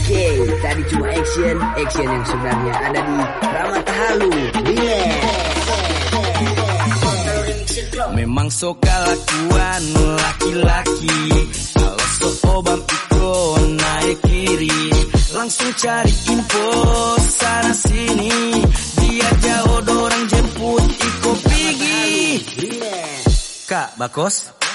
Oke, tadi cuma action yang sebenarnya ada di Ramatahalu. Memang so kelakuan laki-laki, kalau so obam iko naik kiri, langsung cari info sana sini, dia jauh dorang jemput iko pigi. Kak Bakos